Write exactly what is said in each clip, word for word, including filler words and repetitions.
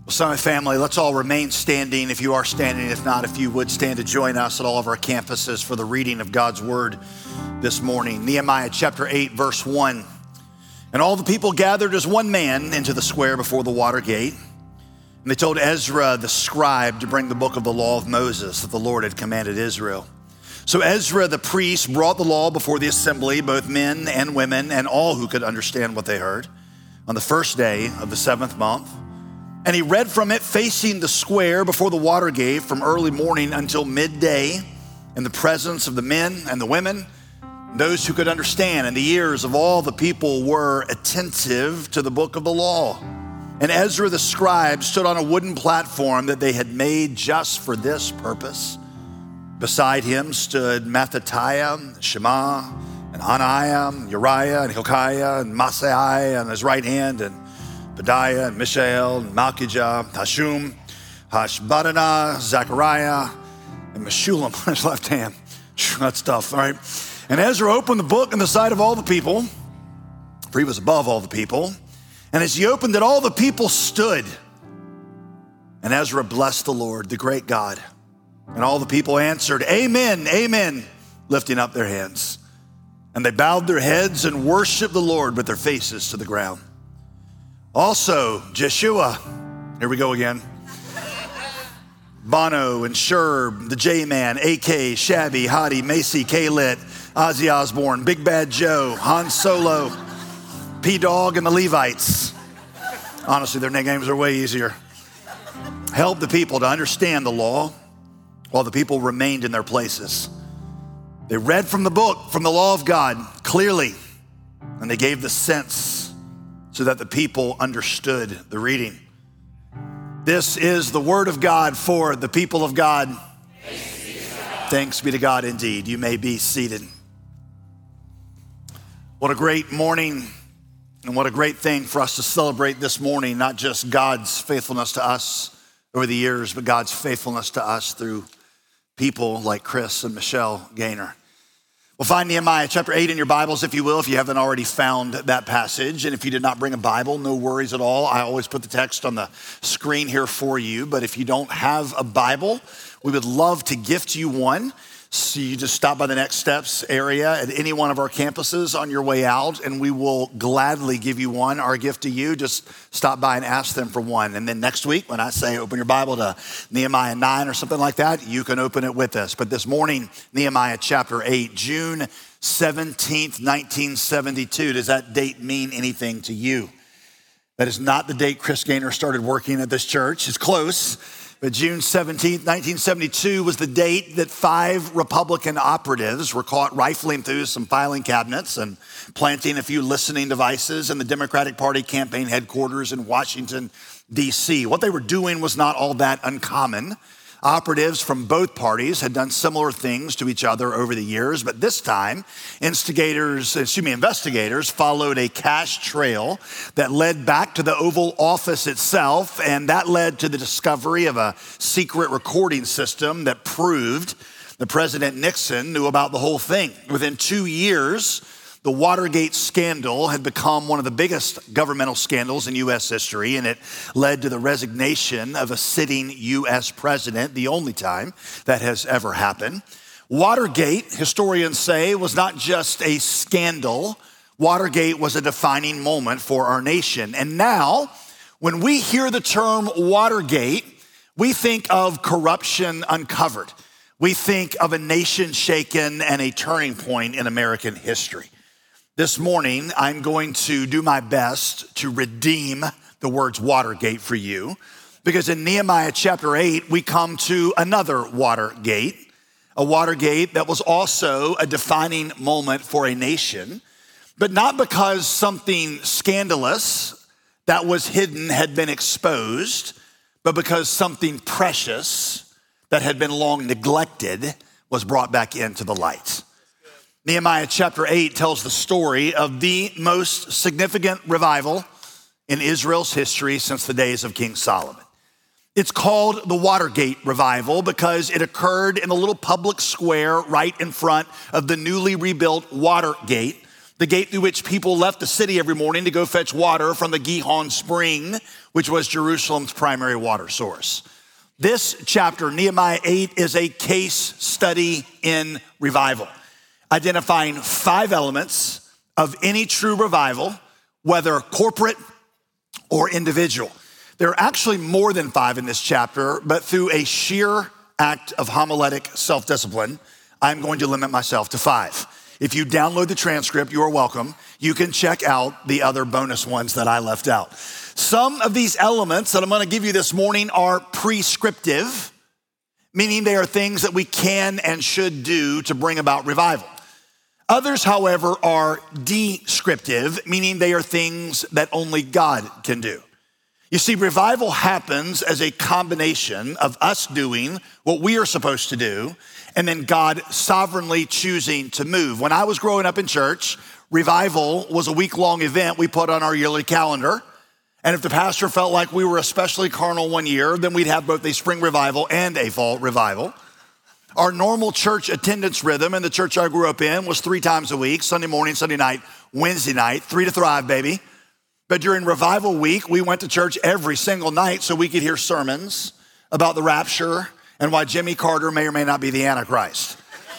Well, Summit family, let's all remain standing if you are standing. If not, if you would stand to join us at all of our campuses for the reading of God's word this morning. Nehemiah chapter eight, verse one. And all the people gathered as one man into the square before the water gate. And they told Ezra the scribe to bring the book of the law of Moses that the Lord had commanded Israel. So Ezra the priest brought the law before the assembly, both men and women, and all who could understand what they heard, on the first day of the seventh month. And he read from it facing the square before the water gate from early morning until midday in the presence of the men and the women, those who could understand. And the ears of all the people were attentive to the book of the law. And Ezra the scribe stood on a wooden platform that they had made just for this purpose. Beside him stood Mattithiah, Shema, and Ananiah, Uriah, and Hilkiah, and Maaseiah on his right hand, and Pedaiah, and Mishael, and Malchijah, Hashum, Hashbaddanah, Zechariah, and Meshullam on his left hand. That's tough, all right? And Ezra opened the book in the sight of all the people, for he was above all the people. And as he opened it, all the people stood. And Ezra blessed the Lord, the great God. And all the people answered, Amen, Amen, lifting up their hands. And they bowed their heads and worshiped the Lord with their faces to the ground. Also, Jeshua, here we go again. Bono and Sherb, the J-Man, A K, Shabby, Hadi, Macy, K-Lit, Ozzy Osbourne, Big Bad Joe, Han Solo, P-Dog, and the Levites. Honestly, their names are way easier. Helped the people to understand the law while the people remained in their places. They read from the book, from the law of God, clearly, and they gave the sense so that the people understood the reading. This is the word of God for the people of God. Thanks be to God, Thanks be to God indeed. You may be seated. What a great morning and what a great thing for us to celebrate this morning, not just God's faithfulness to us over the years, but God's faithfulness to us through people like Chris and Michelle Gaynor. We'll find Nehemiah chapter eight in your Bibles, if you will, if you haven't already found that passage. And if you did not bring a Bible, no worries at all. I always put the text on the screen here for you. But if you don't have a Bible, we would love to gift you one. So you just stop by the Next Steps area at any one of our campuses on your way out, and we will gladly give you one. Our gift to you, just stop by and ask them for one. And then next week, when I say open your Bible to Nehemiah nine or something like that, you can open it with us. But this morning, Nehemiah chapter eight, June seventeenth, nineteen seventy-two. Does that date mean anything to you? That is not the date Chris Gaynor started working at this church. It's close. But June seventeenth, nineteen seventy-two was the date that five Republican operatives were caught rifling through some filing cabinets and planting a few listening devices in the Democratic Party campaign headquarters in Washington, D C. What they were doing was not all that uncommon. Operatives from both parties had done similar things to each other over the years, but this time, instigators, excuse me, investigators followed a cache trail that led back to the Oval Office itself, and that led to the discovery of a secret recording system that proved that President Nixon knew about the whole thing. Within two years, the Watergate scandal had become one of the biggest governmental scandals in U S history, and it led to the resignation of a sitting U S president, the only time that has ever happened. Watergate, historians say, was not just a scandal. Watergate was a defining moment for our nation. And now, when we hear the term Watergate, we think of corruption uncovered. We think of a nation shaken and a turning point in American history. This morning, I'm going to do my best to redeem the words Watergate for you, because in Nehemiah chapter eight, we come to another Watergate, a Watergate that was also a defining moment for a nation, but not because something scandalous that was hidden had been exposed, but because something precious that had been long neglected was brought back into the light. Nehemiah chapter eight tells the story of the most significant revival in Israel's history since the days of King Solomon. It's called the Watergate Revival because it occurred in a little public square right in front of the newly rebuilt Watergate the gate through which people left the city every morning to go fetch water from the Gihon spring, which was Jerusalem's primary water source. This chapter, Nehemiah eight, is a case study in revival, identifying five elements of any true revival, whether corporate or individual. There are actually more than five in this chapter, but through a sheer act of homiletic self-discipline, I'm going to limit myself to five. If you download the transcript, you are welcome. You can check out the other bonus ones that I left out. Some of these elements that I'm going to give you this morning are prescriptive, meaning they are things that we can and should do to bring about revival. Others, however, are descriptive, meaning they are things that only God can do. You see, revival happens as a combination of us doing what we are supposed to do and then God sovereignly choosing to move. When I was growing up in church, revival was a week-long event we put on our yearly calendar. And if the pastor felt like we were especially carnal one year, then we'd have both a spring revival and a fall revival. Our normal church attendance rhythm in the church I grew up in was three times a week, Sunday morning, Sunday night, Wednesday night, three to thrive, baby. But during revival week, we went to church every single night so we could hear sermons about the rapture and why Jimmy Carter may or may not be the Antichrist.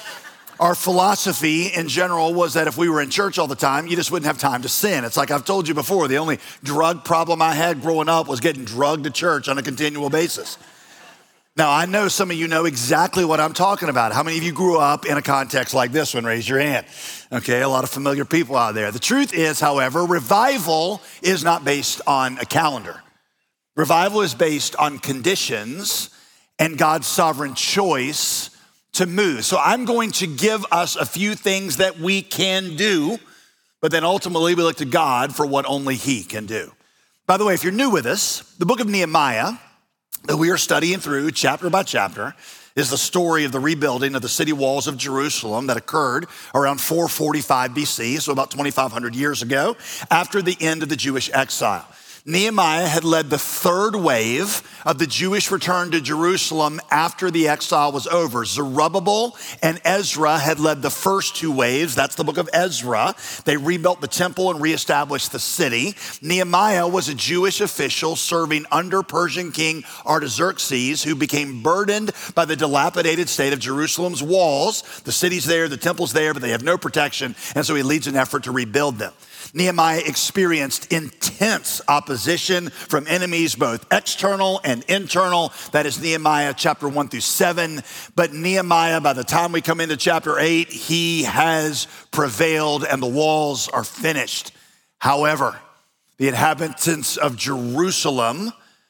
Our philosophy in general was that if we were in church all the time, you just wouldn't have time to sin. It's like I've told you before, the only drug problem I had growing up was getting drugged to church on a continual basis. Now, I know some of you know exactly what I'm talking about. How many of you grew up in a context like this one? Raise your hand. Okay, a lot of familiar people out there. The truth is, however, revival is not based on a calendar. Revival is based on conditions and God's sovereign choice to move. So I'm going to give us a few things that we can do, but then ultimately we look to God for what only He can do. By the way, if you're new with us, the book of Nehemiah that we are studying through chapter by chapter is the story of the rebuilding of the city walls of Jerusalem that occurred around four forty-five B C, so about twenty-five hundred years ago, after the end of the Jewish exile. Nehemiah had led the third wave of the Jewish return to Jerusalem after the exile was over. Zerubbabel and Ezra had led the first two waves. That's the book of Ezra. They rebuilt the temple and reestablished the city. Nehemiah was a Jewish official serving under Persian King Artaxerxes, who became burdened by the dilapidated state of Jerusalem's walls. The city's there, the temple's there, but they have no protection, and so he leads an effort to rebuild them. Nehemiah experienced intense opposition from enemies, both external and internal. That is Nehemiah chapter one through seven. But Nehemiah, by the time we come into chapter eight, he has prevailed and the walls are finished. However, the inhabitants of Jerusalem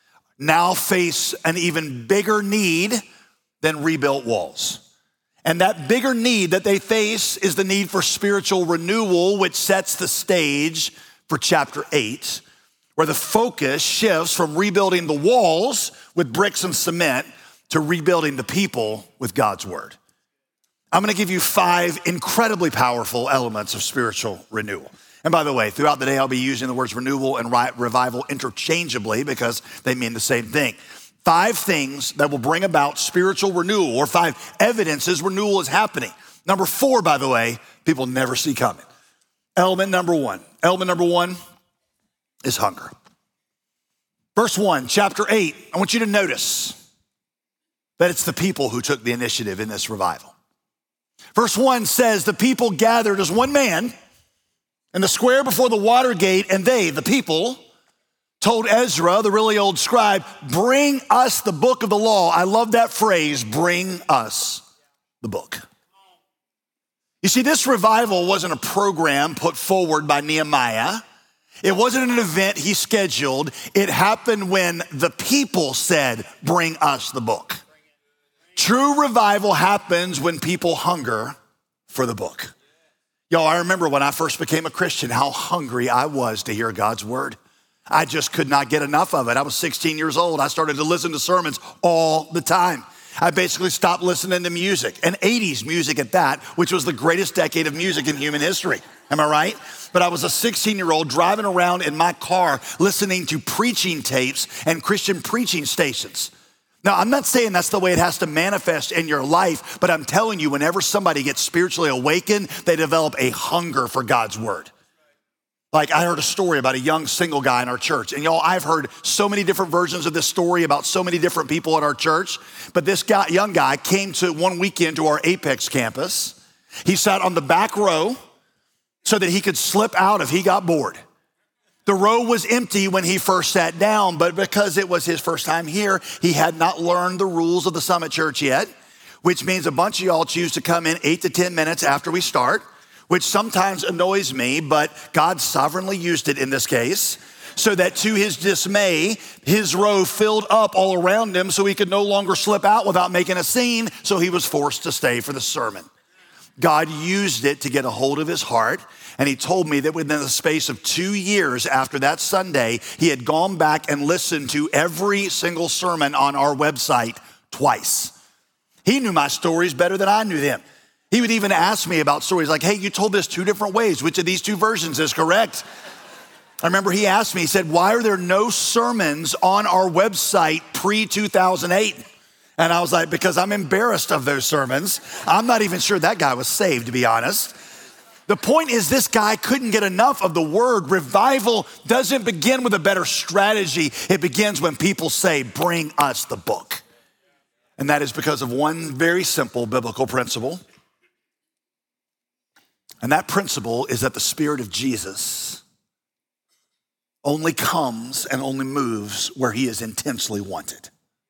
now face an even bigger need than rebuilt walls. And that bigger need that they face is the need for spiritual renewal, which sets the stage for chapter eight, where the focus shifts from rebuilding the walls with bricks and cement to rebuilding the people with God's word. I'm gonna give you five incredibly powerful elements of spiritual renewal. And by the way, throughout the day, I'll be using the words renewal and revival interchangeably because they mean the same thing. Five things that will bring about spiritual renewal, or five evidences renewal is happening. Number four, by the way, people never see coming. Element number one. Element number one is hunger. Verse one, chapter eight, I want you to notice that it's the people who took the initiative in this revival. Verse one says, the people gathered as one man in the square before the water gate, and they, the people, told Ezra, the really old scribe, bring us the book of the law. I love that phrase, bring us the book. You see, this revival wasn't a program put forward by Nehemiah. It wasn't an event he scheduled. It happened when the people said, bring us the book. True revival happens when people hunger for the book. Y'all, I remember when I first became a Christian, how hungry I was to hear God's word. I just could not get enough of it. I was sixteen years old. I started to listen to sermons all the time. I basically stopped listening to music, and eighties music at that, which was the greatest decade of music in human history. Am I right? But I was a sixteen-year-old driving around in my car listening to preaching tapes and Christian preaching stations. Now, I'm not saying that's the way it has to manifest in your life, but I'm telling you, whenever somebody gets spiritually awakened, they develop a hunger for God's word. Like I heard a story about a young single guy in our church. And y'all, I've heard so many different versions of this story about so many different people at our church. But this guy, young guy came to one weekend to our Apex campus. He sat on the back row so that he could slip out if he got bored. The row was empty when he first sat down, but because it was his first time here, he had not learned the rules of the Summit Church yet, which means a bunch of y'all choose to come in eight to ten minutes after we start, which sometimes annoys me, but God sovereignly used it in this case, so that to his dismay, his row filled up all around him so he could no longer slip out without making a scene, so he was forced to stay for the sermon. God used it to get a hold of his heart, and he told me that within the space of two years after that Sunday, he had gone back and listened to every single sermon on our website twice. He knew my stories better than I knew them. He would even ask me about stories like, hey, you told this two different ways. Which of these two versions is correct? I remember he asked me, he said, why are there no sermons on our website pre two thousand eight? And I was like, because I'm embarrassed of those sermons. I'm not even sure that guy was saved, to be honest. The point is, this guy couldn't get enough of the word. Revival doesn't begin with a better strategy. It begins when people say, bring us the book. And that is because of one very simple biblical principle. And that principle is that the Spirit of Jesus only comes and only moves where he is intensely wanted.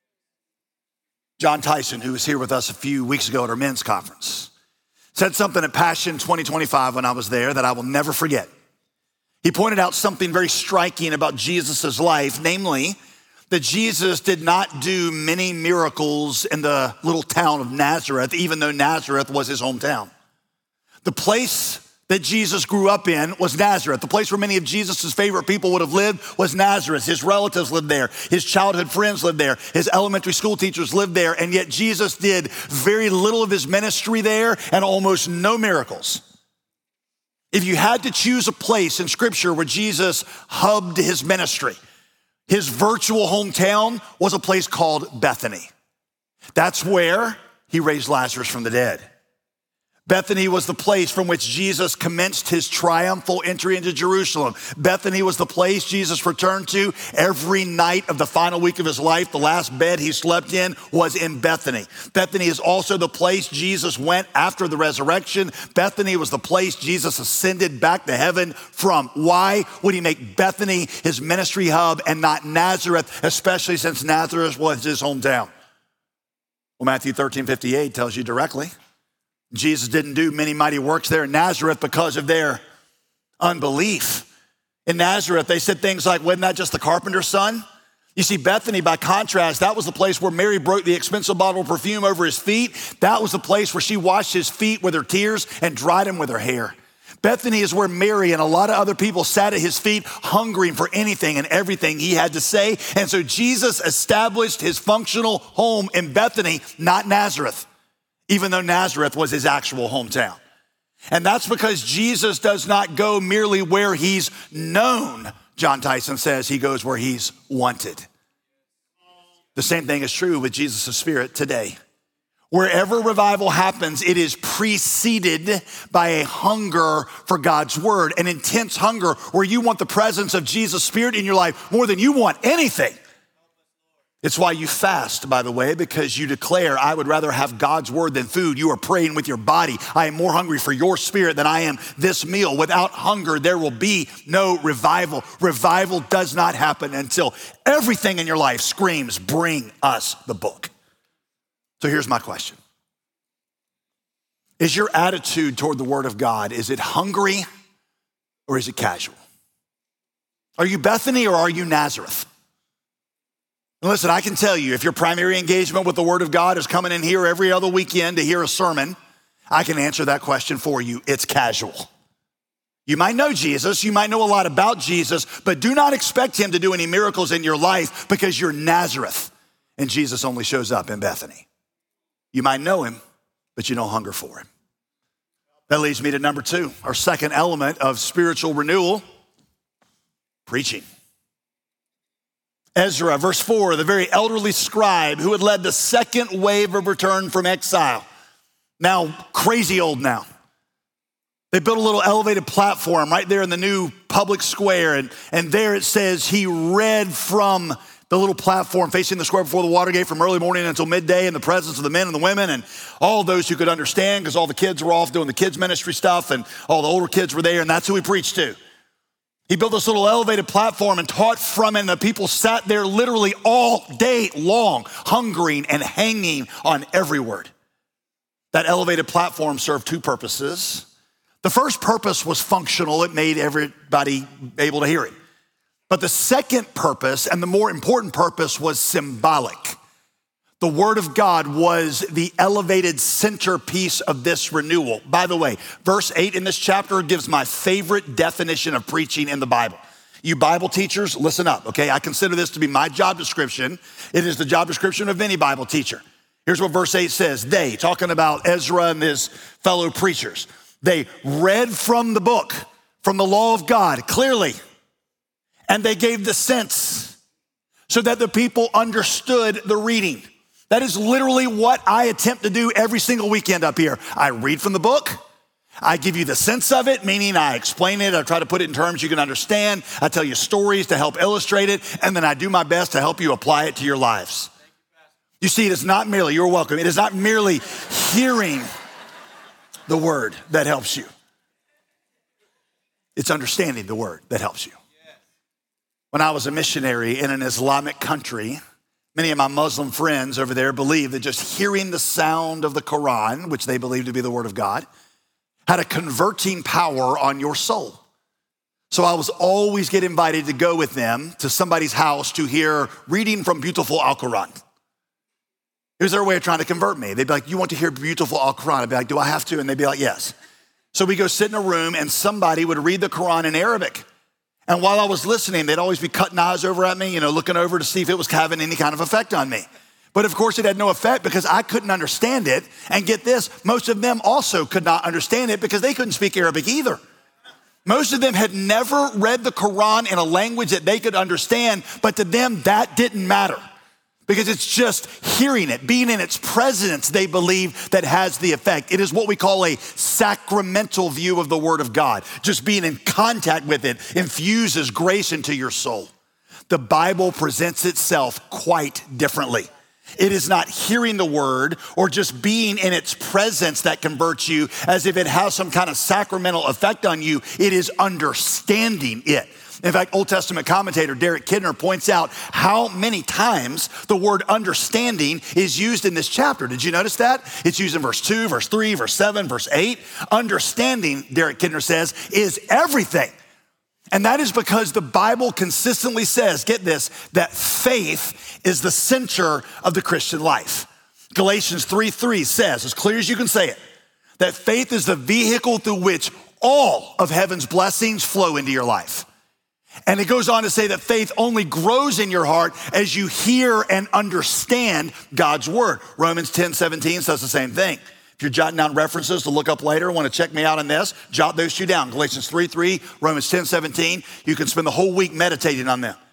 John Tyson, who was here with us a few weeks ago at our men's conference, said something at Passion twenty twenty-five when I was there that I will never forget. He pointed out something very striking about Jesus' life, namely that Jesus did not do many miracles in the little town of Nazareth, even though Nazareth was his hometown. The place that Jesus grew up in was Nazareth. The place where many of Jesus' favorite people would have lived was Nazareth. His relatives lived there. His childhood friends lived there. His elementary school teachers lived there. And yet Jesus did very little of his ministry there and almost no miracles. If you had to choose a place in Scripture where Jesus hubbed his ministry, his virtual hometown was a place called Bethany. That's where he raised Lazarus from the dead. Bethany was the place from which Jesus commenced his triumphal entry into Jerusalem. Bethany was the place Jesus returned to every night of the final week of his life. The last bed he slept in was in Bethany. Bethany is also the place Jesus went after the resurrection. Bethany was the place Jesus ascended back to heaven from. Why would he make Bethany his ministry hub and not Nazareth, especially since Nazareth was his hometown? Well, Matthew thirteen fifty-eight tells you directly. Jesus didn't do many mighty works there in Nazareth because of their unbelief. In Nazareth, they said things like, wasn't that just the carpenter's son? You see, Bethany, by contrast, that was the place where Mary broke the expensive bottle of perfume over his feet. That was the place where she washed his feet with her tears and dried them with her hair. Bethany is where Mary and a lot of other people sat at his feet, hungering for anything and everything he had to say. And so Jesus established his functional home in Bethany, not Nazareth, even though Nazareth was his actual hometown. And that's because Jesus does not go merely where he's known. John Tyson says he goes where he's wanted. The same thing is true with Jesus' Spirit today. Wherever revival happens, it is preceded by a hunger for God's word, an intense hunger where you want the presence of Jesus' Spirit in your life more than you want anything. It's why you fast, by the way, because you declare, I would rather have God's word than food. You are praying with your body. I am more hungry for your spirit than I am this meal. Without hunger, there will be no revival. Revival does not happen until everything in your life screams, bring us the book. So here's my question. Is your attitude toward the word of God, is it hungry or is it casual? Are you Bethany or are you Nazareth? Listen, I can tell you, if your primary engagement with the word of God is coming in here every other weekend to hear a sermon, I can answer that question for you. It's casual. You might know Jesus, you might know a lot about Jesus, but do not expect him to do any miracles in your life because you're Nazareth and Jesus only shows up in Bethany. You might know him, but you don't hunger for him. That leads me to number two, our second element of spiritual renewal, preaching. Ezra, verse four, the very elderly scribe who had led the second wave of return from exile. Now, crazy old now. They built a little elevated platform right there in the new public square. And, and there it says he read from the little platform facing the square before the Watergate from early morning until midday in the presence of the men and the women and all those who could understand, because all the kids were off doing the kids ministry stuff and all the older kids were there, and that's who he preached to. He built this little elevated platform and taught from it, and the people sat there literally all day long, hungering and hanging on every word. That elevated platform served two purposes. The first purpose was functional. It made everybody able to hear it. But the second purpose, and the more important purpose, was symbolic. The word of God was the elevated centerpiece of this renewal. By the way, verse eight in this chapter gives my favorite definition of preaching in the Bible. You Bible teachers, listen up, okay? I consider this to be my job description. It is the job description of any Bible teacher. Here's what verse eight says. They, talking about Ezra and his fellow preachers, they read from the book, from the law of God, clearly, and they gave the sense so that the people understood the reading. That is literally what I attempt to do every single weekend up here. I read from the book. I give you the sense of it, meaning I explain it. I try to put it in terms you can understand. I tell you stories to help illustrate it. And then I do my best to help you apply it to your lives. You see, it is not merely, you're welcome. It is not merely hearing the word that helps you. It's understanding the word that helps you. When I was a missionary in an Islamic country, many of my Muslim friends over there believed that just hearing the sound of the Quran, which they believed to be the word of God, had a converting power on your soul. So I was always get invited to go with them to somebody's house to hear reading from beautiful Al-Quran. It was their way of trying to convert me. They'd be like, you want to hear beautiful Al-Quran? I'd be like, do I have to? And they'd be like, yes. So we go sit in a room and somebody would read the Quran in Arabic. And while I was listening, they'd always be cutting eyes over at me, you know, looking over to see if it was having any kind of effect on me. But of course it had no effect because I couldn't understand it. And get this, most of them also could not understand it because they couldn't speak Arabic either. Most of them had never read the Quran in a language that they could understand, but to them that didn't matter. Because it's just hearing it, being in its presence, they believe that has the effect. It is what we call a sacramental view of the word of God. Just being in contact with it infuses grace into your soul. The Bible presents itself quite differently. It is not hearing the word or just being in its presence that converts you as if it has some kind of sacramental effect on you. It is understanding it. In fact, Old Testament commentator Derek Kidner points out how many times the word understanding is used in this chapter. Did you notice that? It's used in verse two, verse three, verse seven, verse eight. Understanding, Derek Kidner says, is everything. And that is because the Bible consistently says, get this, that faith is the center of the Christian life. Galatians three three says, as clear as you can say it, that faith is the vehicle through which all of heaven's blessings flow into your life. And it goes on to say that faith only grows in your heart as you hear and understand God's word. Romans ten seventeen says the same thing. If you're jotting down references to look up later, want to check me out on this, jot those two down. Galatians three three, Romans ten seventeen. You can spend the whole week meditating on them.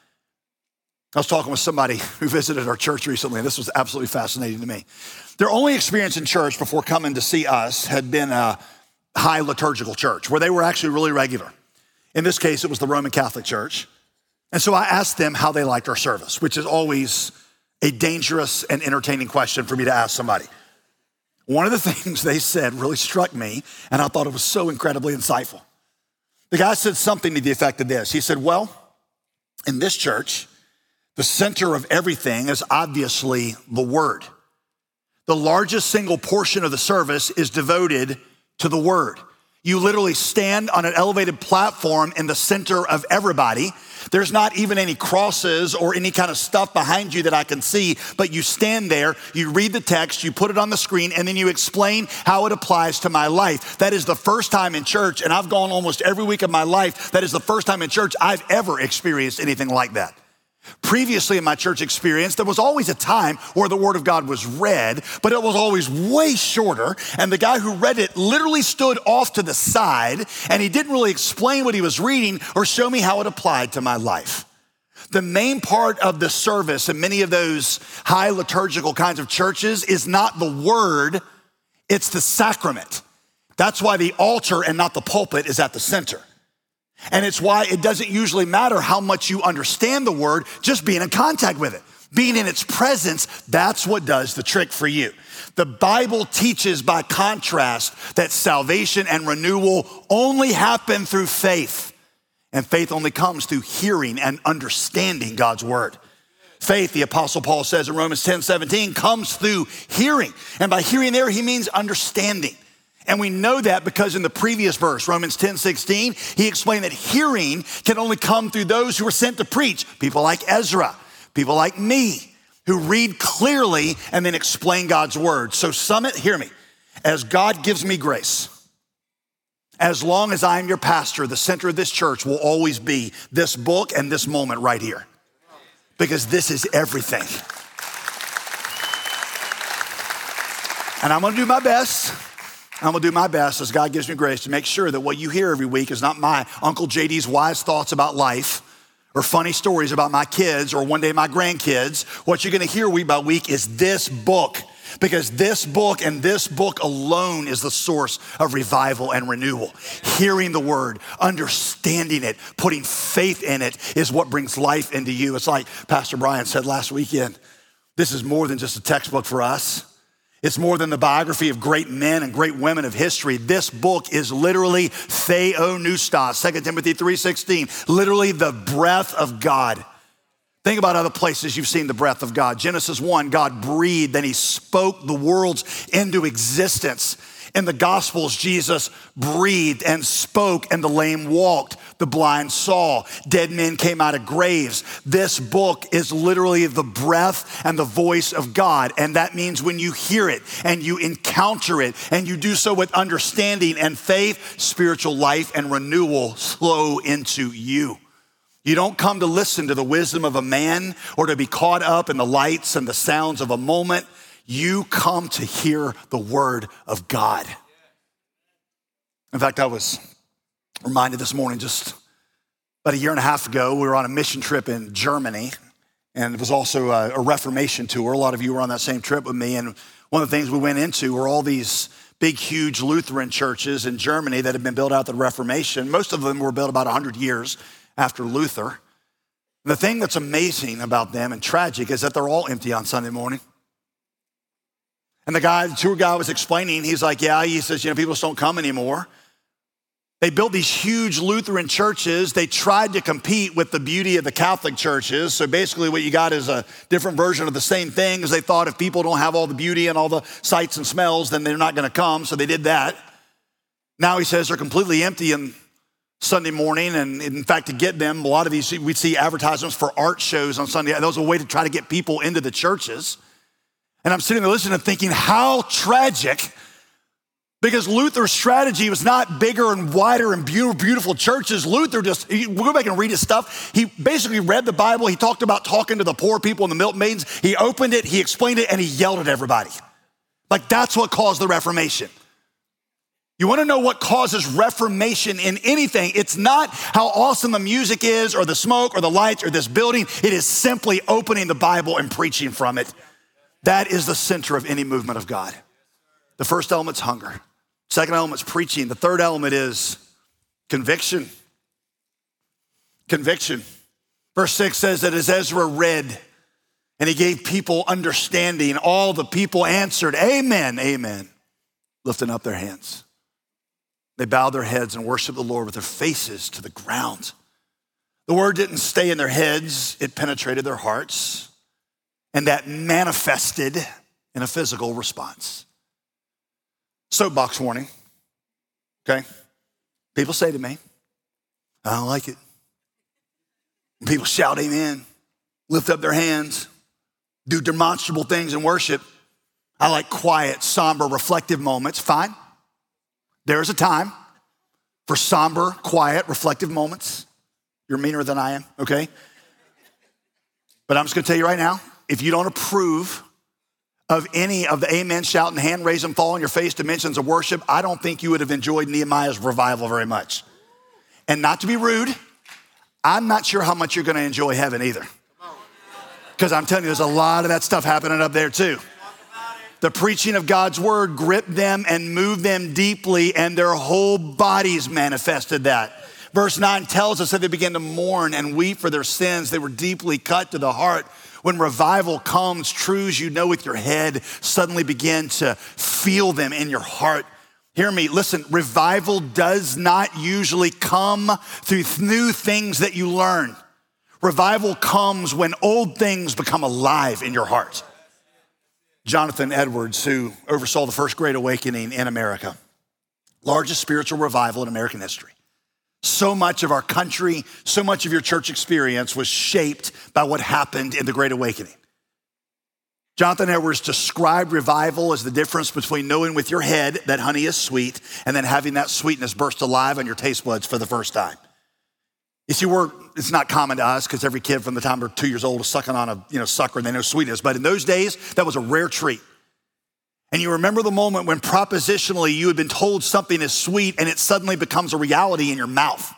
I was talking with somebody who visited our church recently, and this was absolutely fascinating to me. Their only experience in church before coming to see us had been a high liturgical church where they were actually really regular. In this case, it was the Roman Catholic Church. And so I asked them how they liked our service, which is always a dangerous and entertaining question for me to ask somebody. One of the things they said really struck me, and I thought it was so incredibly insightful. The guy said something to the effect of this. He said, well, in this church, the center of everything is obviously the word. The largest single portion of the service is devoted to the word. You literally stand on an elevated platform in the center of everybody. There's not even any crosses or any kind of stuff behind you that I can see, but you stand there, you read the text, you put it on the screen, and then you explain how it applies to my life. That is the first time in church, and I've gone almost every week of my life, that is the first time in church I've ever experienced anything like that. Previously in my church experience, there was always a time where the word of God was read, but it was always way shorter. And the guy who read it literally stood off to the side and he didn't really explain what he was reading or show me how it applied to my life. The main part of the service in many of those high liturgical kinds of churches is not the word, it's the sacrament. That's why the altar and not the pulpit is at the center. And it's why it doesn't usually matter how much you understand the word, just being in contact with it. Being in its presence, that's what does the trick for you. The Bible teaches by contrast that salvation and renewal only happen through faith. And faith only comes through hearing and understanding God's word. Faith, the Apostle Paul says in Romans ten seventeen, comes through hearing. And by hearing there, he means understanding. And we know that because in the previous verse, Romans ten sixteen, he explained that hearing can only come through those who are sent to preach. People like Ezra, people like me, who read clearly and then explain God's word. So Summit, hear me, as God gives me grace, as long as I am your pastor, the center of this church will always be this book and this moment right here. Because this is everything. And I'm gonna do my best. I'm gonna do my best as God gives me grace to make sure that what you hear every week is not my Uncle J D's wise thoughts about life or funny stories about my kids or one day my grandkids. What you're gonna hear week by week is this book. Because this book and this book alone is the source of revival and renewal. Hearing the word, understanding it, putting faith in it is what brings life into you. It's like Pastor Brian said last weekend, this is more than just a textbook for us. It's more than the biography of great men and great women of history. This book is literally theopneustos, Second Timothy three sixteen, literally the breath of God. Think about other places you've seen the breath of God. Genesis one, God breathed, then he spoke the worlds into existence. In the Gospels, Jesus breathed and spoke, and the lame walked, the blind saw, dead men came out of graves. This book is literally the breath and the voice of God. And that means when you hear it and you encounter it and you do so with understanding and faith, spiritual life and renewal flow into you. You don't come to listen to the wisdom of a man or to be caught up in the lights and the sounds of a moment. You come to hear the word of God. In fact, I was reminded this morning, just about a year and a half ago, we were on a mission trip in Germany, and it was also a, a Reformation tour. A lot of you were on that same trip with me, and one of the things we went into were all these big, huge Lutheran churches in Germany that had been built out of the Reformation. Most of them were built about one hundred years after Luther. The thing that's amazing about them and tragic is that they're all empty on Sunday morning. And the guy, the tour guy was explaining, he's like, yeah, he says, you know, people just don't come anymore. They built these huge Lutheran churches. They tried to compete with the beauty of the Catholic churches. So basically what you got is a different version of the same thing, because they thought if people don't have all the beauty and all the sights and smells, then they're not gonna come, so they did that. Now he says they're completely empty and Sunday morning, and in fact, to get them, a lot of these, we'd see advertisements for art shows on Sunday. That was a way to try to get people into the churches. And I'm sitting there listening and thinking, how tragic, because Luther's strategy was not bigger and wider and beautiful churches. Luther just, we'll go back and read his stuff. He basically read the Bible. He talked about talking to the poor people and the milkmaidens. He opened it, he explained it, and he yelled at everybody. Like that's what caused the Reformation. You wanna know what causes reformation in anything? It's not how awesome the music is or the smoke or the lights or this building. It is simply opening the Bible and preaching from it. That is the center of any movement of God. The first element's hunger. Second element's preaching. The third element is conviction. Conviction. Verse six says that as Ezra read and he gave people understanding, all the people answered, amen, amen, lifting up their hands. They bowed their heads and worshiped the Lord with their faces to the ground. The word didn't stay in their heads, it penetrated their hearts, and that manifested in a physical response. Soapbox warning, okay? People say to me, I don't like it. People shout amen, lift up their hands, do demonstrable things in worship. I like quiet, somber, reflective moments. Fine. There's a time for somber, quiet, reflective moments. You're meaner than I am, okay? But I'm just gonna tell you right now, if you don't approve of any of the amen, shout, and hand raise and fall on your face dimensions of worship, I don't think you would have enjoyed Nehemiah's revival very much. And not to be rude, I'm not sure how much you're gonna enjoy heaven either. Because I'm telling you, there's a lot of that stuff happening up there too. The preaching of God's word gripped them and moved them deeply, and their whole bodies manifested that. Verse nine tells us that they began to mourn and weep for their sins. They were deeply cut to the heart. When revival comes, truths you know with your head suddenly begin to feel them in your heart. Hear me, listen, revival does not usually come through new things that you learn. Revival comes when old things become alive in your heart. Jonathan Edwards, who oversaw the first Great Awakening in America, largest spiritual revival in American history. So much of our country, so much of your church experience was shaped by what happened in the Great Awakening. Jonathan Edwards described revival as the difference between knowing with your head that honey is sweet and then having that sweetness burst alive on your taste buds for the first time. You see, we're, it's not common to us because every kid from the time they're two years old is sucking on a you know, sucker and they know sweetness. But in those days, that was a rare treat. And you remember the moment when propositionally you had been told something is sweet and it suddenly becomes a reality in your mouth.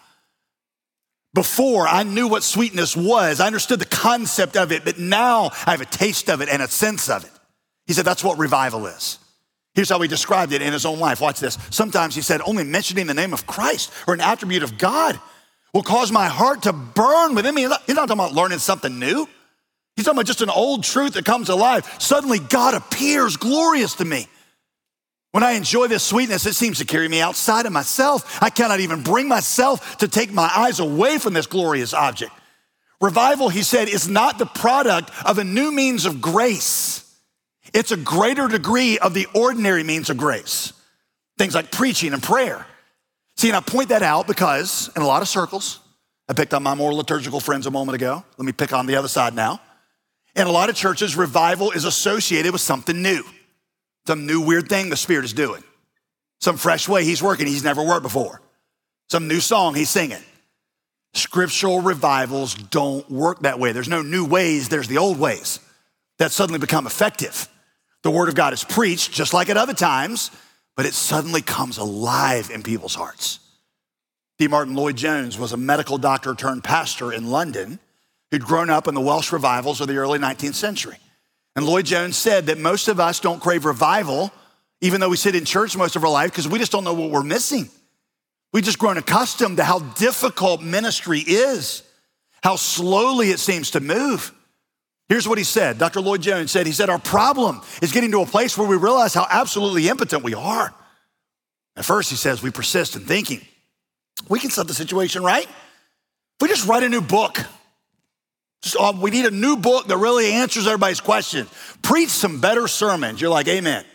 Before, I knew what sweetness was. I understood the concept of it, but now I have a taste of it and a sense of it. He said that's what revival is. Here's how he described it in his own life. Watch this. Sometimes he said, only mentioning the name of Christ or an attribute of God will cause my heart to burn within me. He's not, he's not talking about learning something new. He's talking about just an old truth that comes alive. Suddenly God appears glorious to me. When I enjoy this sweetness, it seems to carry me outside of myself. I cannot even bring myself to take my eyes away from this glorious object. Revival, he said, is not the product of a new means of grace. It's a greater degree of the ordinary means of grace. Things like preaching and prayer. See, and I point that out because in a lot of circles, I picked on my more liturgical friends a moment ago. Let me pick on the other side now. In a lot of churches, revival is associated with something new. Some new weird thing the Spirit is doing. Some fresh way he's working he's never worked before. Some new song he's singing. Scriptural revivals don't work that way. There's no new ways, there's the old ways that suddenly become effective. The word of God is preached just like at other times, but it suddenly comes alive in people's hearts. D. Martin Lloyd-Jones was a medical doctor turned pastor in London who'd grown up in the Welsh revivals of the early nineteenth century. And Lloyd-Jones said that most of us don't crave revival, even though we sit in church most of our life, because we just don't know what we're missing. We've just grown accustomed to how difficult ministry is, how slowly it seems to move. Here's what he said. Doctor Lloyd-Jones said, he said, our problem is getting to a place where we realize how absolutely impotent we are. At first, he says, we persist in thinking, we can set the situation right. If we just write a new book, just, uh, we need a new book that really answers everybody's questions. Preach some better sermons. You're like, amen.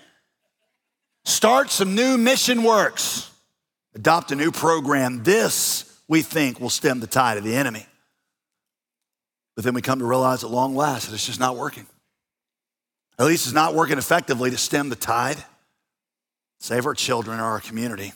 Start some new mission works. Adopt a new program. This, we think, will stem the tide of the enemy. But then we come to realize at long last that it's just not working. At least it's not working effectively to stem the tide, save our children or our community.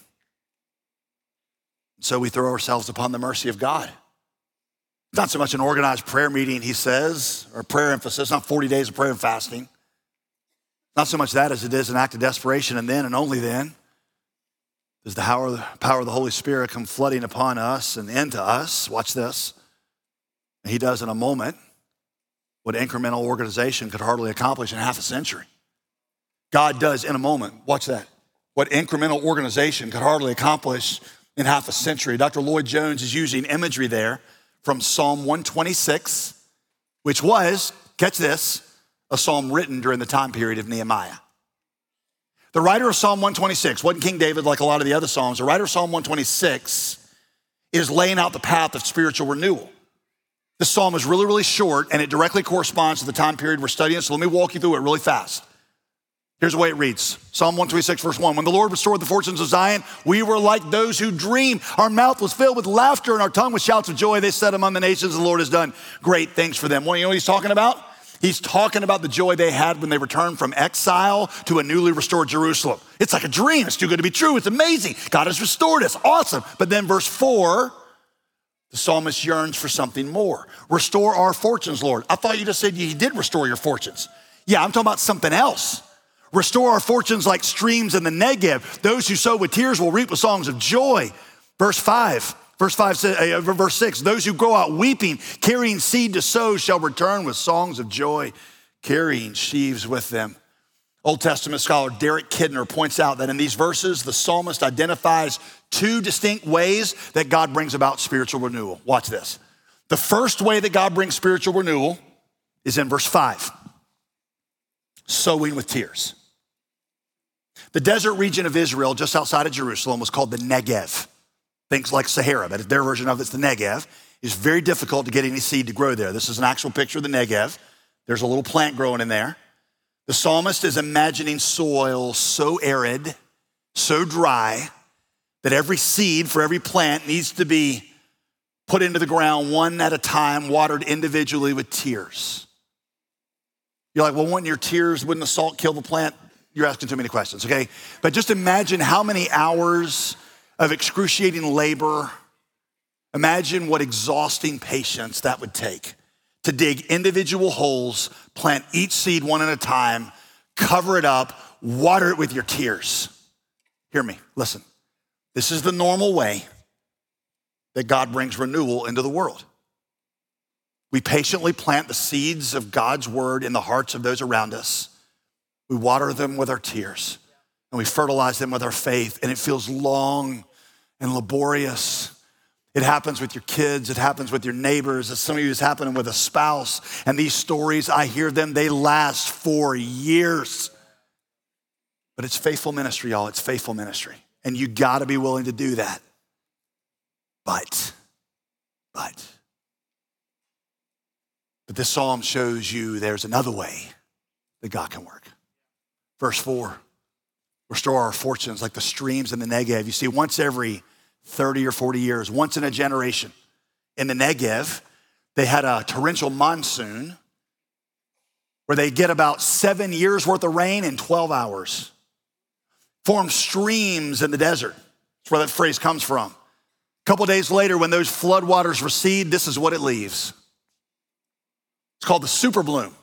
So we throw ourselves upon the mercy of God. It's not so much an organized prayer meeting, he says, or prayer emphasis, not forty days of prayer and fasting. Not so much that as it is an act of desperation, and then and only then does the power of the, power of the Holy Spirit come flooding upon us and into us. Watch this. And he does in a moment what incremental organization could hardly accomplish in half a century. God does in a moment, watch that, what incremental organization could hardly accomplish in half a century. Doctor Lloyd-Jones is using imagery there from Psalm one twenty-six, which was, catch this, a psalm written during the time period of Nehemiah. The writer of Psalm one twenty-six wasn't King David like a lot of the other psalms. The writer of Psalm one twenty-six is laying out the path of spiritual renewal. This psalm is really, really short, and it directly corresponds to the time period we're studying, so let me walk you through it really fast. Here's the way it reads. Psalm one twenty-six, verse one. When the Lord restored the fortunes of Zion, we were like those who dream. Our mouth was filled with laughter and our tongue with shouts of joy. They said among the nations, the Lord has done great things for them. Well, you know what he's talking about? He's talking about the joy they had when they returned from exile to a newly restored Jerusalem. It's like a dream. It's too good to be true. It's amazing. God has restored us. Awesome. But then verse four, the psalmist yearns for something more. Restore our fortunes, Lord. I thought you just said he did restore your fortunes. Yeah, I'm talking about something else. Restore our fortunes like streams in the Negev. Those who sow with tears will reap with songs of joy. Verse five, Verse five says, uh, verse six, those who go out weeping, carrying seed to sow shall return with songs of joy, carrying sheaves with them. Old Testament scholar Derek Kidner points out that in these verses, the psalmist identifies two distinct ways that God brings about spiritual renewal. Watch this. The first way that God brings spiritual renewal is in verse five, sowing with tears. The desert region of Israel, just outside of Jerusalem, was called the Negev. Things like Sahara, but their version of it's the Negev. It's very difficult to get any seed to grow there. This is an actual picture of the Negev. There's a little plant growing in there. The psalmist is imagining soil so arid, so dry, that every seed for every plant needs to be put into the ground one at a time, watered individually with tears. You're like, well, wouldn't your tears, wouldn't the salt kill the plant? You're asking too many questions, okay? But just imagine how many hours of excruciating labor. Imagine what exhausting patience that would take to dig individual holes, plant each seed one at a time, cover it up, water it with your tears. Hear me, listen. This is the normal way that God brings renewal into the world. We patiently plant the seeds of God's word in the hearts of those around us. We water them with our tears, and we fertilize them with our faith, and it feels long and laborious. It happens with your kids. It happens with your neighbors. Some of you, it's happening with a spouse. And these stories, I hear them, they last for years. But it's faithful ministry, y'all. It's faithful ministry. And you gotta be willing to do that. But, but, but this psalm shows you there's another way that God can work. Verse four, restore our fortunes like the streams in the Negev. You see, once every thirty or forty years, once in a generation. In the Negev, they had a torrential monsoon where they get about seven years worth of rain in twelve hours. Form streams in the desert. That's where that phrase comes from. A couple days later, when those floodwaters recede, this is what it leaves. It's called the super bloom.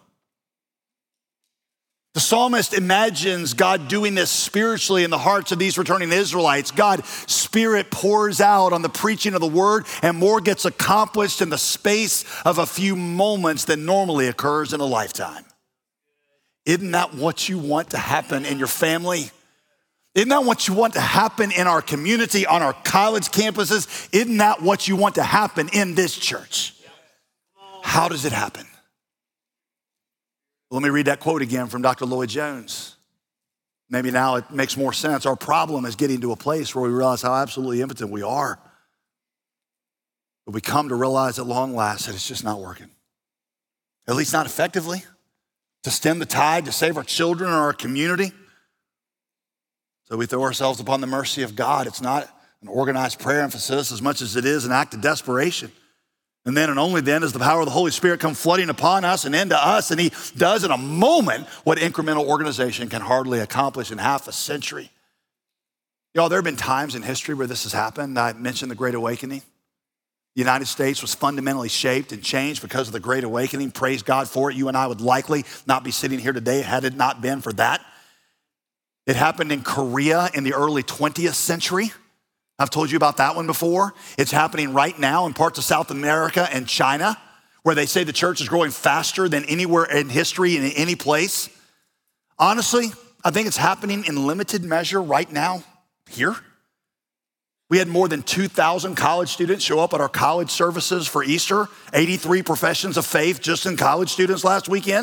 The psalmist imagines God doing this spiritually in the hearts of these returning Israelites. God's spirit pours out on the preaching of the word, and more gets accomplished in the space of a few moments than normally occurs in a lifetime. Isn't that what you want to happen in your family? Isn't that what you want to happen in our community, on our college campuses? Isn't that what you want to happen in this church? How does it happen? Let me read that quote again from Doctor Lloyd Jones. Maybe now it makes more sense. Our problem is getting to a place where we realize how absolutely impotent we are. But we come to realize at long last that it's just not working. At least not effectively. To stem the tide, to save our children or our community. So we throw ourselves upon the mercy of God. It's not an organized prayer emphasis as much as it is an act of desperation. And then and only then does the power of the Holy Spirit come flooding upon us and into us. And he does in a moment what incremental organization can hardly accomplish in half a century. Y'all, there have been times in history where this has happened. I mentioned the Great Awakening. The United States was fundamentally shaped and changed because of the Great Awakening. Praise God for it. You and I would likely not be sitting here today had it not been for that. It happened in Korea in the early twentieth century. I've told you about that one before. It's happening right now in parts of South America and China, where they say the church is growing faster than anywhere in history in any place. Honestly, I think it's happening in limited measure right now here. We had more than two thousand college students show up at our college services for Easter, eighty-three professions of faith just in college students last weekend.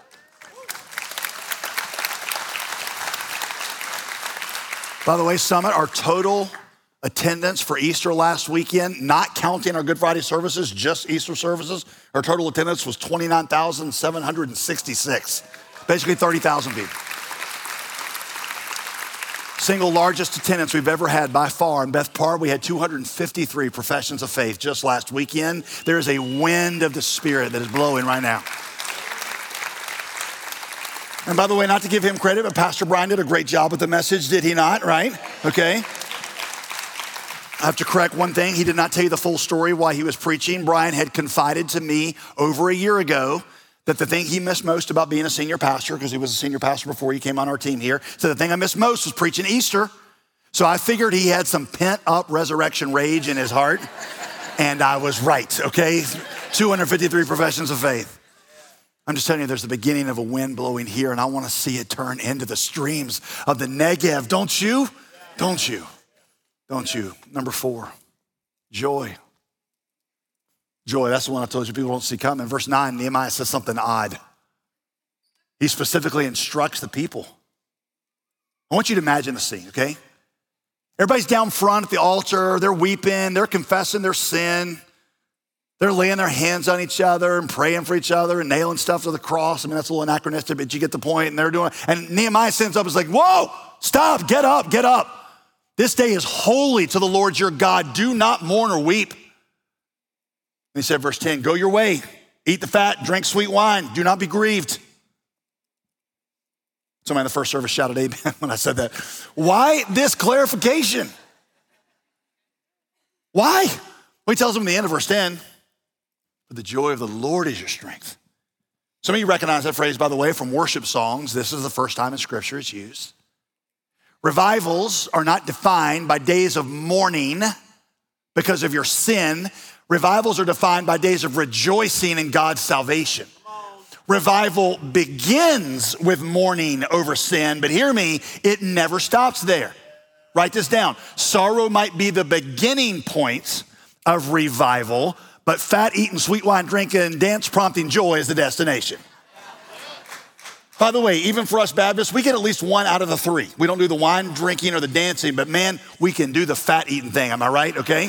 By the way, Summit, our total attendance for Easter last weekend, not counting our Good Friday services, just Easter services, our total attendance was twenty-nine thousand seven hundred sixty-six, basically thirty thousand people. Single largest attendance we've ever had by far. In Beth Park, we had two hundred fifty-three professions of faith just last weekend. There is a wind of the Spirit that is blowing right now. And by the way, not to give him credit, but Pastor Brian did a great job with the message, did he not, right? Okay. I have to correct one thing. He did not tell you the full story while he was preaching. Brian had confided to me over a year ago that the thing he missed most about being a senior pastor, because he was a senior pastor before he came on our team here, so the thing I missed most was preaching Easter. So I figured he had some pent up resurrection rage in his heart, and I was right, okay? two hundred fifty-three professions of faith. I'm just telling you, there's the beginning of a wind blowing here, and I want to see it turn into the streams of the Negev. Don't you? Don't you? Don't you? Number four, joy. Joy, that's the one I told you people don't see coming. Verse nine, Nehemiah says something odd. He specifically instructs the people. I want you to imagine the scene, okay? Everybody's down front at the altar. They're weeping. They're confessing their sin. They're laying their hands on each other and praying for each other and nailing stuff to the cross. I mean, that's a little anachronistic, but you get the point. And they're doing, and Nehemiah stands up and is like, whoa, stop, get up, get up. This day is holy to the Lord your God. Do not mourn or weep. And he said, verse ten, go your way, eat the fat, drink sweet wine. Do not be grieved. Somebody in the first service shouted amen when I said that. Why this clarification? Why? Well, he tells them in the end of verse ten, for the joy of the Lord is your strength. Some of you recognize that phrase, by the way, from worship songs. This is the first time in Scripture it's used. Revivals are not defined by days of mourning because of your sin. Revivals are defined by days of rejoicing in God's salvation. Revival begins with mourning over sin, but hear me, it never stops there. Write this down. Sorrow might be the beginning point of revival, but fat eating, sweet wine drinking, dance prompting joy is the destination. By the way, even for us Baptists, we get at least one out of the three. We don't do the wine drinking or the dancing, but man, we can do the fat eating thing. Am I right? Okay.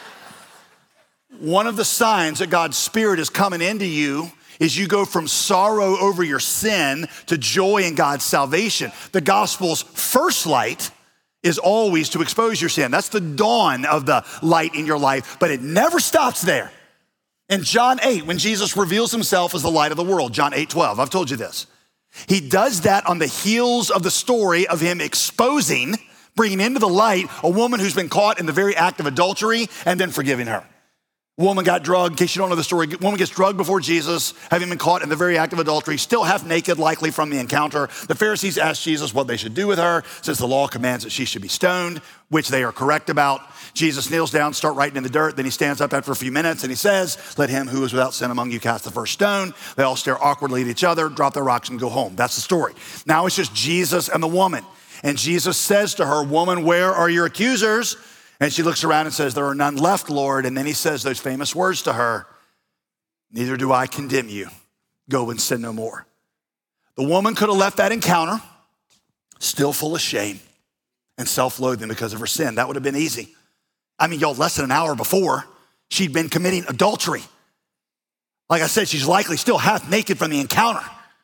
One of the signs that God's Spirit is coming into you is you go from sorrow over your sin to joy in God's salvation. The gospel's first light is always to expose your sin. That's the dawn of the light in your life, but it never stops there. In John eight, when Jesus reveals himself as the light of the world, John eight twelve, I've told you this. He does that on the heels of the story of him exposing, bringing into the light a woman who's been caught in the very act of adultery and then forgiving her. Woman got drugged, in case you don't know the story, woman gets drugged before Jesus, having been caught in the very act of adultery, still half naked, likely from the encounter. The Pharisees asked Jesus what they should do with her, since the law commands that she should be stoned, which they are correct about. Jesus kneels down, start writing in the dirt, then he stands up after a few minutes and he says, let him who is without sin among you cast the first stone. They all stare awkwardly at each other, drop their rocks and go home. That's the story. Now it's just Jesus and the woman. And Jesus says to her, woman, where are your accusers? And she looks around and says, there are none left, Lord. And then he says those famous words to her, neither do I condemn you. Go and sin no more. The woman could have left that encounter still full of shame and self-loathing because of her sin. That would have been easy. I mean, y'all, less than an hour before, she'd been committing adultery. Like I said, she's likely still half naked from the encounter.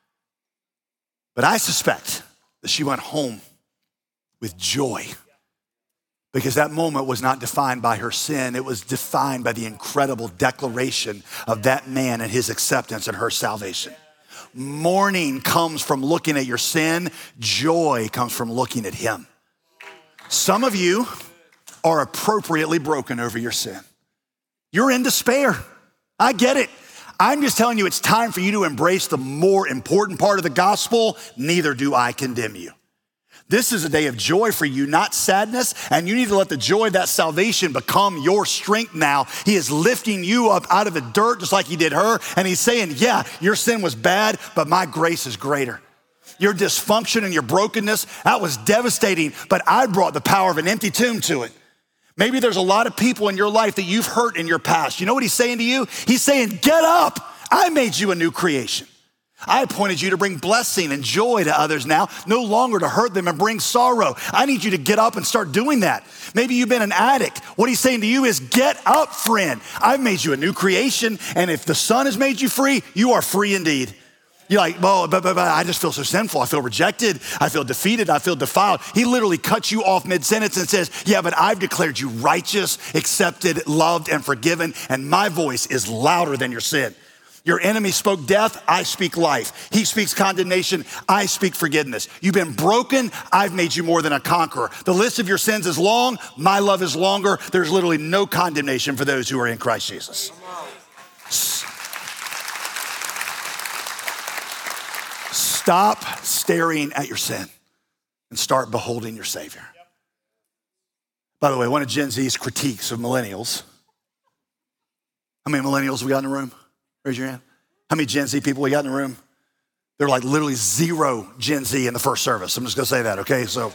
But I suspect that she went home with joy, because that moment was not defined by her sin. It was defined by the incredible declaration of that man and his acceptance and her salvation. Mourning comes from looking at your sin. Joy comes from looking at him. Some of you are appropriately broken over your sin. You're in despair. I get it. I'm just telling you, it's time for you to embrace the more important part of the gospel. Neither do I condemn you. This is a day of joy for you, not sadness, and you need to let the joy of that salvation become your strength now. He is lifting you up out of the dirt just like he did her, and he's saying, yeah, your sin was bad, but my grace is greater. Your dysfunction and your brokenness, that was devastating, but I brought the power of an empty tomb to it. Maybe there's a lot of people in your life that you've hurt in your past. You know what he's saying to you? He's saying, get up. I made you a new creation. I appointed you to bring blessing and joy to others now, no longer to hurt them and bring sorrow. I need you to get up and start doing that. Maybe you've been an addict. What he's saying to you is get up, friend. I've made you a new creation, and if the Son has made you free, you are free indeed. You're like, well, but, but, but I just feel so sinful. I feel rejected. I feel defeated. I feel defiled. He literally cuts you off mid-sentence and says, yeah, but I've declared you righteous, accepted, loved, and forgiven, and my voice is louder than your sin. Your enemy spoke death, I speak life. He speaks condemnation, I speak forgiveness. You've been broken, I've made you more than a conqueror. The list of your sins is long, my love is longer. There's literally no condemnation for those who are in Christ Jesus. Stop staring at your sin and start beholding your Savior. By the way, one of Gen Z's critiques of millennials. How many millennials we got in the room? Raise your hand. How many Gen Z people we got in the room? There were like literally zero Gen Z in the first service. I'm just gonna say that, okay? So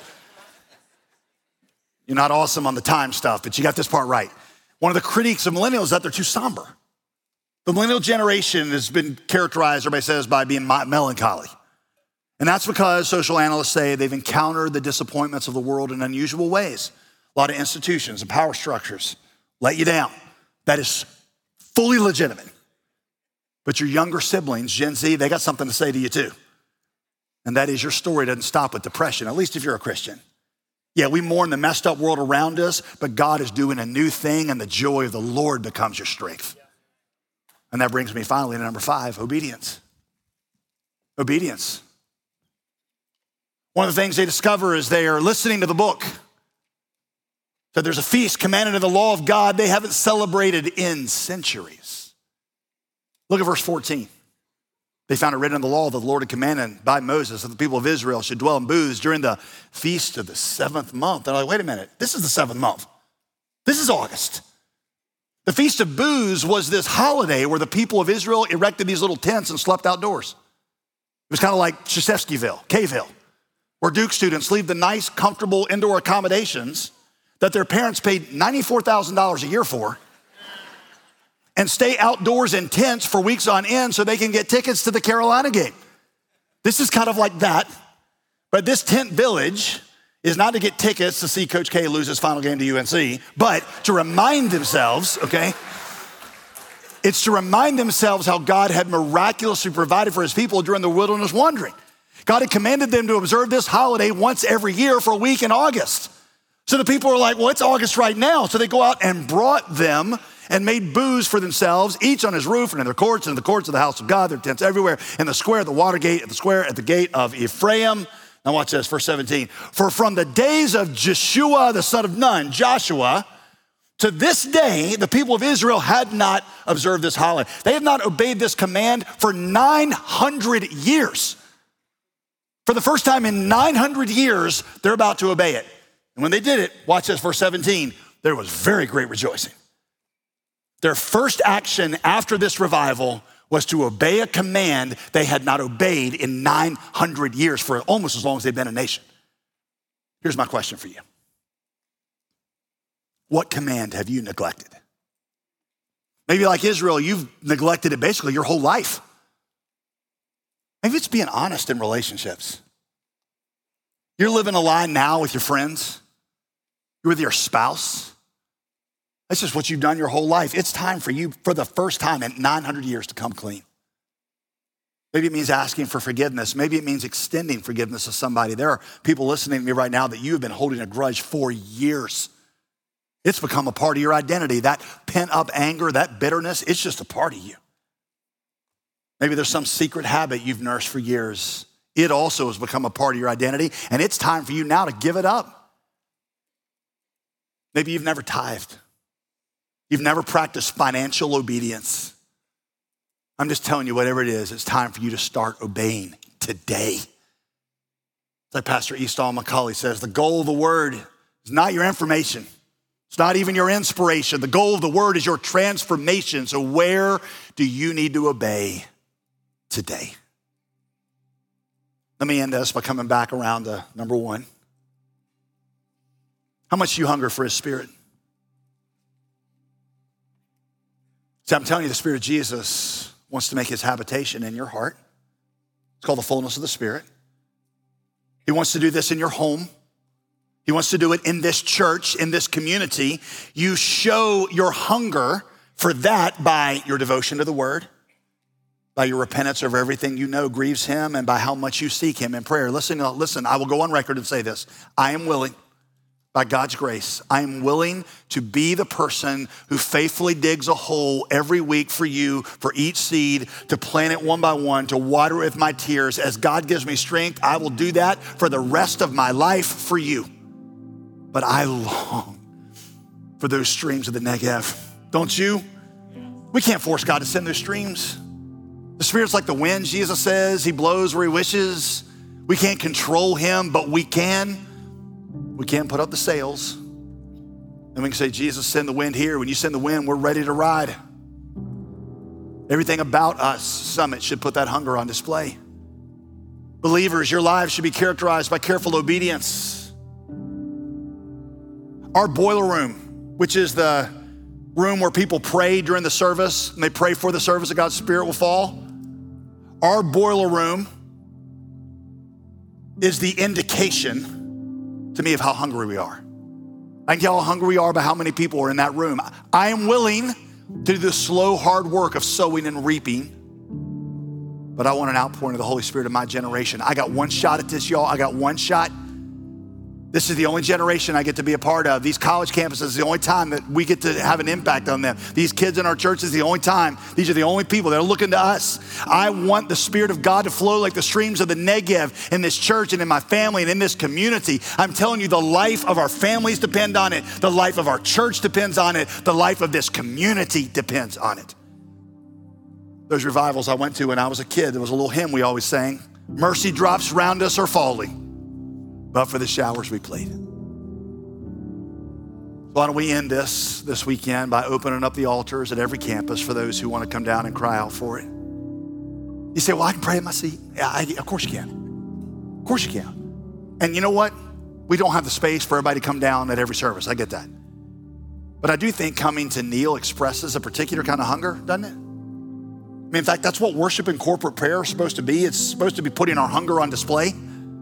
you're not awesome on the time stuff, but you got this part right. One of the critiques of millennials is that they're too somber. The millennial generation has been characterized, everybody says, by being melancholy. And that's because social analysts say they've encountered the disappointments of the world in unusual ways. A lot of institutions and power structures let you down. That is fully legitimate. But your younger siblings, Gen Z, they got something to say to you too. And that is your story doesn't stop with depression, at least if you're a Christian. Yeah, we mourn the messed up world around us, but God is doing a new thing and the joy of the Lord becomes your strength. And that brings me finally to number five, obedience. Obedience. One of the things they discover is they are listening to the book. So there's a feast commanded in the law of God they haven't celebrated in centuries. Look at verse fourteen. They found it written in the law that the Lord had commanded by Moses that the people of Israel should dwell in booths during the feast of the seventh month. And I'm like, wait a minute, this is the seventh month. This is August. The Feast of Booths was this holiday where the people of Israel erected these little tents and slept outdoors. It was kind of like Shashevskyville, K-ville, where Duke students leave the nice, comfortable indoor accommodations that their parents paid ninety-four thousand dollars a year for and stay outdoors in tents for weeks on end so they can get tickets to the Carolina game. This is kind of like that, but this tent village is not to get tickets to see Coach K lose his final game to U N C, but to remind themselves, okay? It's to remind themselves how God had miraculously provided for his people during the wilderness wandering. God had commanded them to observe this holiday once every year for a week in August. So the people were like, well, it's August right now. So they go out and brought them and made booths for themselves, each on his roof and in their courts and in the courts of the house of God, their tents everywhere, in the square, at the water gate, at the square, at the gate of Ephraim. Now watch this, verse seventeen. For from the days of Joshua, the son of Nun, Joshua, to this day, the people of Israel had not observed this holiday. They have not obeyed this command for nine hundred years. For the first time in nine hundred years, they're about to obey it. And when they did it, watch this, verse seventeen, there was very great rejoicing. Their first action after this revival was to obey a command they had not obeyed in nine hundred years, for almost as long as they've been a nation. Here's my question for you. What command have you neglected? Maybe like Israel, you've neglected it basically your whole life. Maybe it's being honest in relationships. You're living a lie now with your friends. You're with your spouse. That's just what you've done your whole life. It's time for you, for the first time in nine hundred years, to come clean. Maybe it means asking for forgiveness. Maybe it means extending forgiveness to somebody. There are people listening to me right now that you have been holding a grudge for years. It's become a part of your identity. That pent up anger, that bitterness, it's just a part of you. Maybe there's some secret habit you've nursed for years. It also has become a part of your identity, and it's time for you now to give it up. Maybe you've never tithed. You've never practiced financial obedience. I'm just telling you, whatever it is, it's time for you to start obeying today. It's like Pastor Eastall McCauley says, the goal of the word is not your information. It's not even your inspiration. The goal of the word is your transformation. So where do you need to obey today? Let me end this by coming back around to number one. How much do you hunger for his spirit? See, I'm telling you, the Spirit of Jesus wants to make his habitation in your heart. It's called the fullness of the Spirit. He wants to do this in your home. He wants to do it in this church, in this community. You show your hunger for that by your devotion to the word, by your repentance of everything you know grieves him, and by how much you seek him in prayer. Listen, listen, I will go on record and say this. I am willing, by God's grace, I am willing to be the person who faithfully digs a hole every week for you, for each seed, to plant it one by one, to water it with my tears. As God gives me strength, I will do that for the rest of my life for you. But I long for those streams of the Negev. Don't you? We can't force God to send those streams. The Spirit's like the wind, Jesus says. He blows where he wishes. We can't control him, but we can. We can put up the sails. And we can say, Jesus, send the wind here. When you send the wind, we're ready to ride. Everything about us, Summit, should put that hunger on display. Believers, your lives should be characterized by careful obedience. Our boiler room, which is the room where people pray during the service, and they pray for the service that God's Spirit will fall. Our boiler room is the indication to me of how hungry we are. I can tell how hungry we are by how many people are in that room. I am willing to do the slow, hard work of sowing and reaping, but I want an outpouring of the Holy Spirit in my generation. I got one shot at this, y'all. I got one shot. This is the only generation I get to be a part of. These college campuses is the only time that we get to have an impact on them. These kids in our church is the only time. These are the only people that are looking to us. I want the Spirit of God to flow like the streams of the Negev in this church and in my family and in this community. I'm telling you, the life of our families depend on it. The life of our church depends on it. The life of this community depends on it. Those revivals I went to when I was a kid, there was a little hymn we always sang. Mercy drops round us are falling, but for the showers we played. Why don't we end this this weekend by opening up the altars at every campus for those who want to come down and cry out for it. You say, well, I can pray in my seat. Yeah, I, of course you can. Of course you can. And you know what? We don't have the space for everybody to come down at every service. I get that. But I do think coming to kneel expresses a particular kind of hunger, doesn't it? I mean, in fact, that's what worship and corporate prayer is supposed to be. It's supposed to be putting our hunger on display.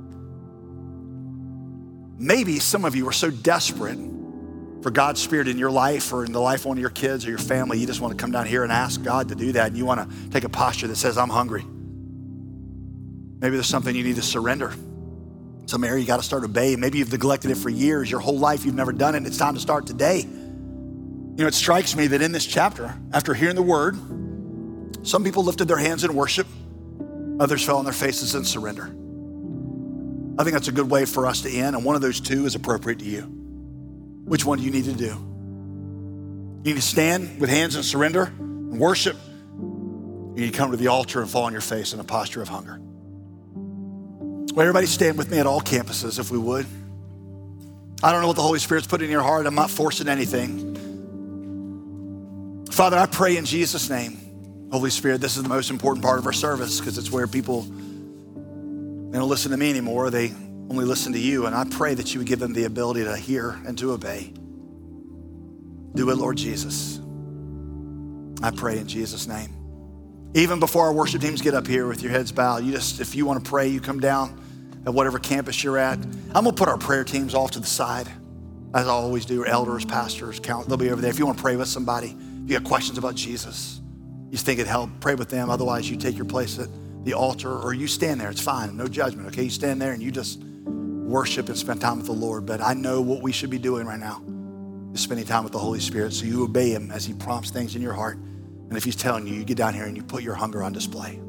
Maybe some of you are so desperate for God's Spirit in your life or in the life of one of your kids or your family, you just want to come down here and ask God to do that, and you want to take a posture that says, I'm hungry. Maybe there's something you need to surrender. Some area you got to start obeying. Maybe you've neglected it for years. Your whole life you've never done it, and it's time to start today. You know, it strikes me that in this chapter, after hearing the word, some people lifted their hands in worship, others fell on their faces in surrender. I think that's a good way for us to end, and one of those two is appropriate to you. Which one do you need to do? You need to stand with hands in surrender and worship. You need to come to the altar and fall on your face in a posture of hunger. Well, everybody stand with me at all campuses, if we would. I don't know what the Holy Spirit's put in your heart. I'm not forcing anything. Father, I pray in Jesus' name, Holy Spirit, this is the most important part of our service because it's where people, they don't listen to me anymore. They only listen to you. And I pray that you would give them the ability to hear and to obey. Do it, Lord Jesus. I pray in Jesus' name. Even before our worship teams get up here with your heads bowed, you just, if you want to pray, you come down at whatever campus you're at. I'm gonna put our prayer teams off to the side, as I always do, elders, pastors, count, they'll be over there. If you want to pray with somebody, if you got questions about Jesus, you just think it'd help, pray with them. Otherwise, you take your place at the altar or you stand there. It's fine, no judgment, okay? You stand there and you just worship and spend time with the Lord. But I know what we should be doing right now is spending time with the Holy Spirit, so you obey him as he prompts things in your heart. And if he's telling you, you get down here and you put your hunger on display.